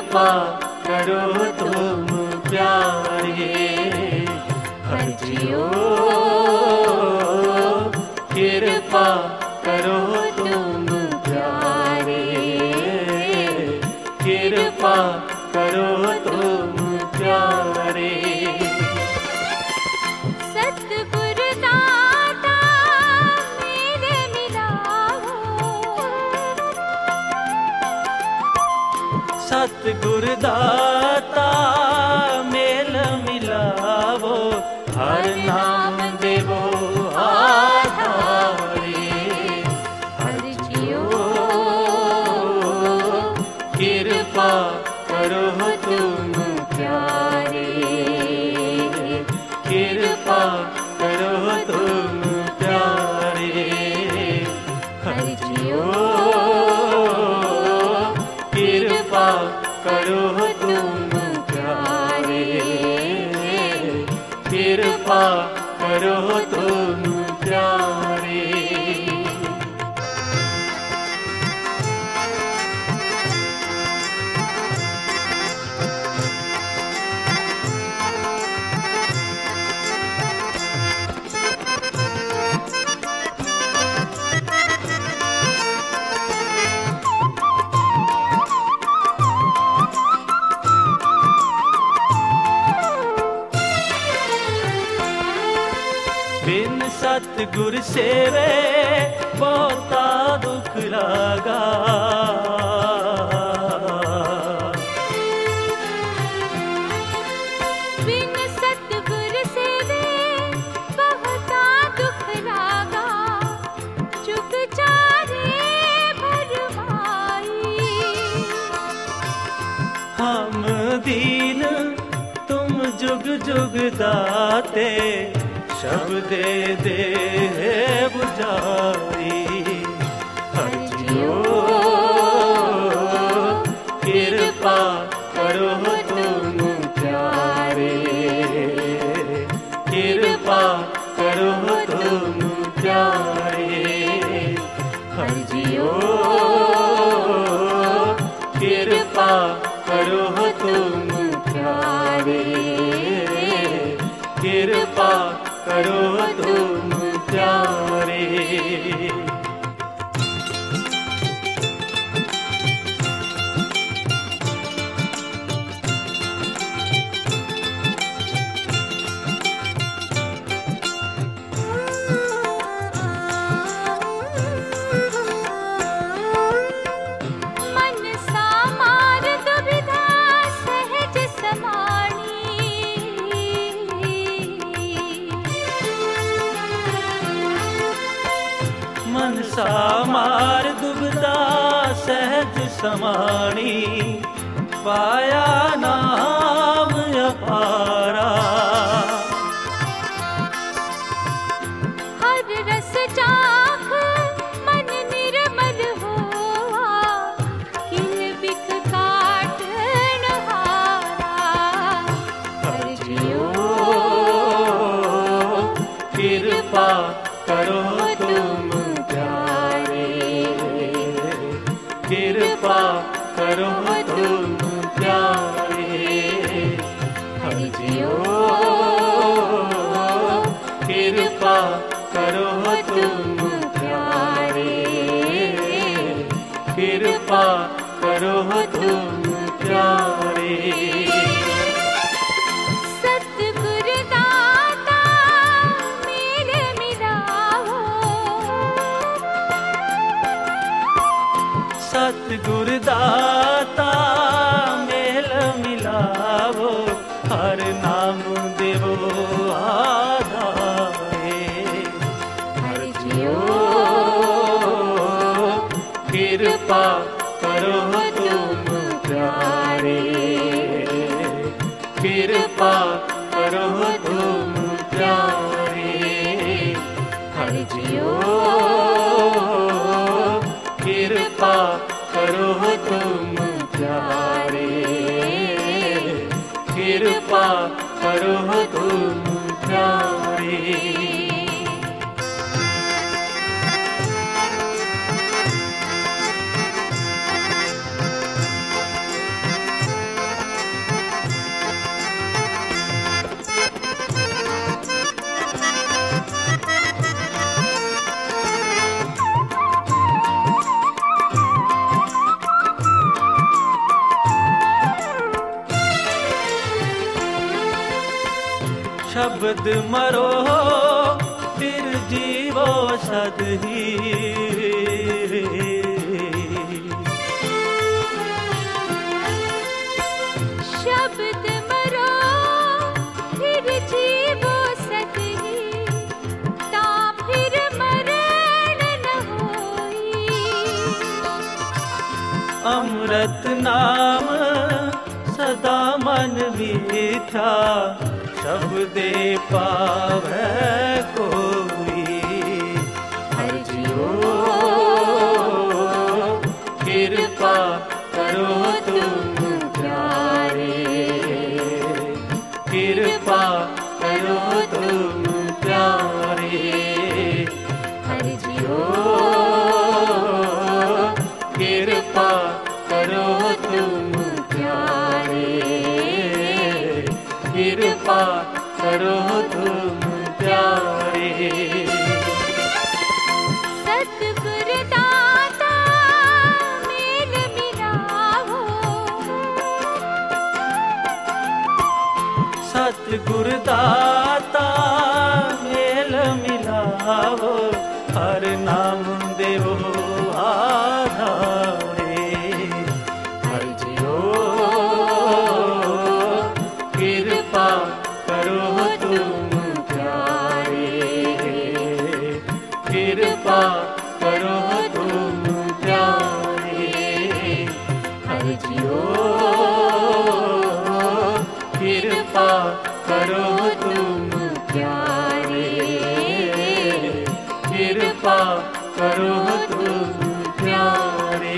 कृपा करो तुम प्यारे, हर जियो कृपा करो तुम प्यारे, कृपा करो तुम प्यारे। सतगुरु दाता मेरे मिलाओ, सतगुरु दाता मेल मिलावो, हर नाम देवो आधारे, हर जियो कृपा करो तुम प्यारे, कृपा करो तुम प्यारे, हर जियो कृपा करो तुम प्यारे, कृपा करो तुम प्यारे। बिन सतगुर सेवे बहुता दुख लागा, बिन सतगुर सेवे बहुता दुख लागा, जुग चारे भरमाई। हम दीन तुम जुग जुग दाते, शब्दे दे बुझाई, हर जियो कृपा करो तुम प्यारे, कृपा करो तुम प्यारे, हर जियो कृपा करो तुम प्यारे, कृपा करो तुम प्यारे। मन सामार दुविधा सहज समानी, मन सामार दुबदा सहज समानी, पाया नाम अपारा, हर रस चाख मन निर्मल होआ, किन बिख काट नहारा, हर जियो कृपा करो तुम प्यारे, कृपा करो तुम प्यारे, हर जियो कृपा करो तुम प्यारे, कृपा करो तुम प्यारे। सतगुरु दाता मेरे मिलाओ, सतगुरु दाता मेल मिलावो, हर नाम देवो आधारे, हर जियो कृपा करो तुम प्यारे, कृपा करो तुम प्यारे, हर जियो कृपा करो तुम प्यारे, कृपा करो तुम प्यारे। शब्द मरो फिर जीवो सद ही। शब्द मरो फिर जीवो सद ही, ता फिर मरण न होई। अमृत नाम सदा मन मीठा, शब्दे पावै कोई। हर जियो कृपा करो तुम प्यारे, कृपा करो तुम प्यारे। हर जियो कृपा करो तुम प्यारे, कृपा करो तुम प्यारे। सतगुरु दाता मेल मिलावो, सतगुरु दाता मेल मिलावो, हर नाम देवो आधारे। हर जियो कृपा करो तुम प्यारे, कृपा करो तुम प्यारे। हर जियो कृपा करो तुम प्यारे, कृपा करो तुम प्यारे।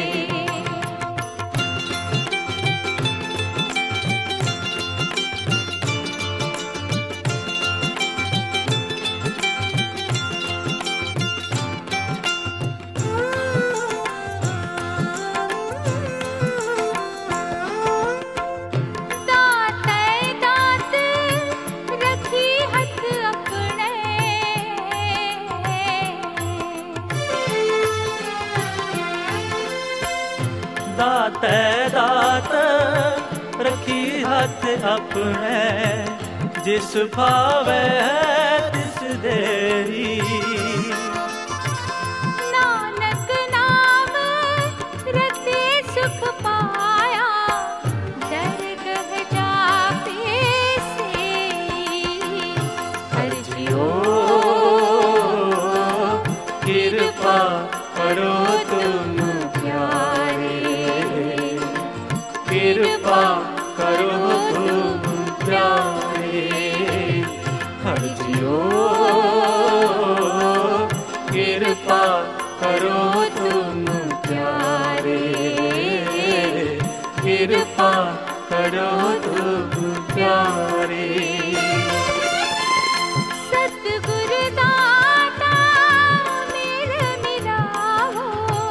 दाते दात रखी हथ अपने, जिस भावे तिस देई। नानक नाम रते सुख पाया, दरगह जापे सेई। हर जियो कृपा करो तुम प्यारे, कृपा करो तुम प्यारे। हर जियो कृपा करो तुम प्यारे, कृपा करो तुम प्यारे। सतगुरु दाता मेल मिलावो,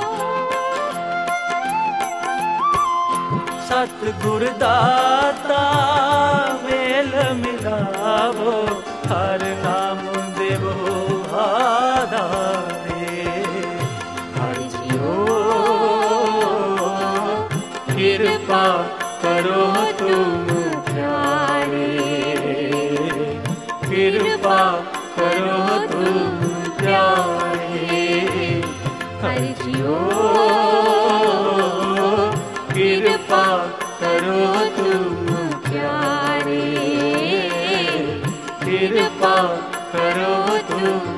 सतगुरु दाता मेल मिलावो, हर नाम देवो आधारे। हर जियो कृपा करो तुम प्यारे, कृपा करो तुम प्यारे। हर जियो कृपा करो तुम प्यारे, कृपा करो तुम